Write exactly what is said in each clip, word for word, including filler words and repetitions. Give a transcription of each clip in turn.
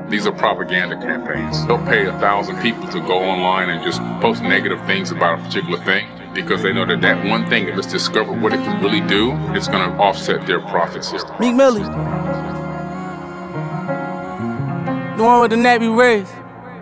These are propaganda campaigns. They'll pay a thousand people to go online and just post negative things about a particular thing because they know that that one thing, if it's discovered what it can really do, it's going to offset their profit system. Meek Millie, the one with the nappy rays.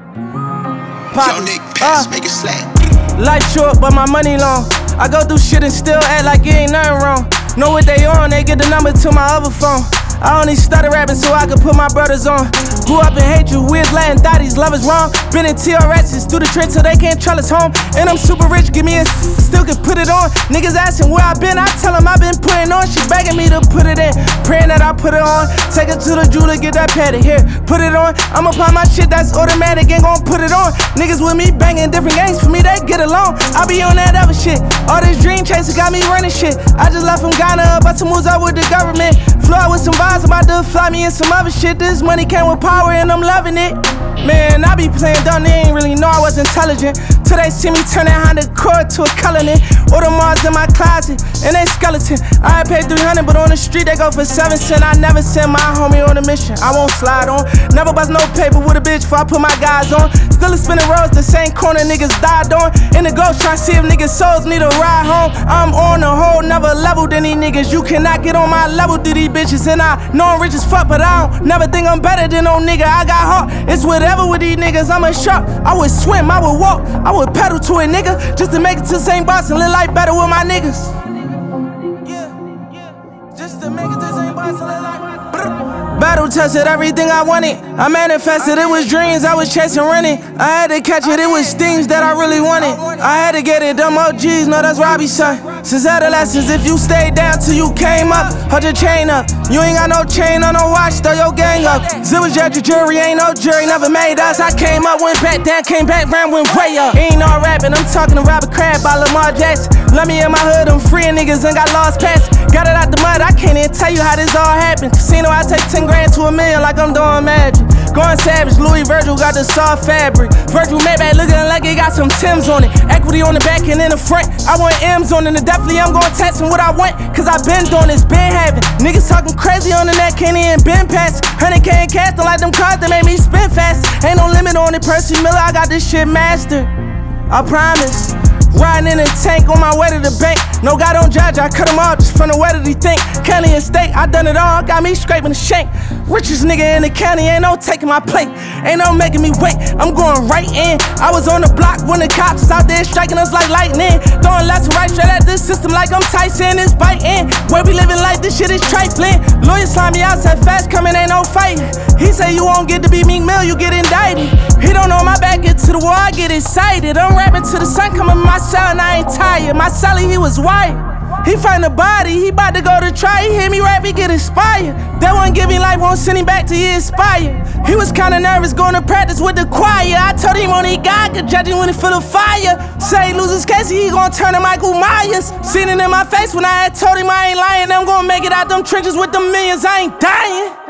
Yo, Nick, pass, uh, make it slap. Life short, but my money long. I go through shit and still act like it ain't nothing wrong. Know what they on, they get the number to my other phone. I only started rapping so I could put my brothers on. Grew up in hatred, we was letting thotties love is wrong. Been in T R X's through the trench so they can't trell us home. And I'm super rich, give me a still can put it on. Niggas asking where I been, I tell them I been putting on. She begging me to put it in, praying that I put it on. Take it to the jeweler, get that padded here, put it on. I'ma pop my shit, that's automatic, ain't gon' put it on. Niggas with me banging different gangs, for me they get along. I be on that other shit, all this dream chasing got me running shit. I just left from Ghana, but some moves up with the government. Flew out with some vibes, about to fly me in some other shit. This money came with power and I'm loving it. Man, I be playing dumb, they ain't really know I was intelligent. Till they see me turn that Honda Accord to a Cullinan. Audemars in my closet, and they skeleton. I paid three hundred, but on the street they go for seven cent. I never send my homie on a mission, I won't slide on. Never bust no paper with a bitch before I put my guys on. Still a spinning roads, the same corner niggas died on. In the ghost, try to see if niggas' souls need a ride home. I'm on a whole nother level than these niggas. You cannot get on my level through these bitches. And I know I'm rich as fuck, but I don't never think I'm better than no nigga. I got heart, it's whatever with these niggas. I'm a shark, I would swim, I would walk, I would pedal to a nigga just to make it to Saint Boss and live life better with my niggas. Yeah, yeah, just to make it to Saint Boss and live life. Battle tested everything I wanted. I manifested, it was dreams I was chasing, running. I had to catch it, it was things that I really wanted. I had to get it, them O Gs, know that's Robbie son. Since adolescence, if you stayed down till you came up, hold your chain up. You ain't got no chain on no watch, throw your gang up. Zip was judge, jury, ain't no jury, never made us. I came up, went back down, came back, ran, went way up. Ain't no rapping, I'm talking to Robert Crab by Lamar Jackson. Let me in my hood, I'm freeing niggas and got lost past. Got it out the mud, I can't even tell you how this all happened. Casino, I take ten grand to a million like I'm doing magic. Going savage, Louis Virgil got the soft fabric. Virgil Maybach looking like it got some Timbs on it. Equity on the back and in the front, I want M's on it. And definitely I'm gonna text them what I want, cause I been doing this, been having. Niggas talking crazy on the net, can't even been past. one hundred K in cash, don't like them cars that made me spin fast. Ain't no limit on it, Percy Miller, I got this shit mastered, I promise. Riding in a tank on my way to the bank. No God don't judge, I cut him off just from the way that he think. County and state, I done it all, got me scraping the shank. Richest nigga in the county, ain't no taking my plate. Ain't no making me wait, I'm going right in. I was on the block when the cops was out there striking us like lightning. Throwing left to right, straight at this system like I'm Tyson, it's biting. Where we living like this shit is trifling. Lawyers sign me out, said fast coming, ain't no fighting. He say you won't get to be Meek Mill, you get indicted. He don't know my back, get to the wall, I get excited. I'm rapping to the sun, coming my cell and I ain't tired. My celly, he was white. He find a body, he bout to go to try. He hear me rap, he get inspired. That one giving life won't send him back till he inspired. He was kinda nervous going to practice with the choir. I told him only God could judge him when he feel the fire. Say he lose his case, he gon' turn to Michael Myers. Seen it in my face when I had told him I ain't lying. I'm gon' make it out them trenches with the millions, I ain't dying.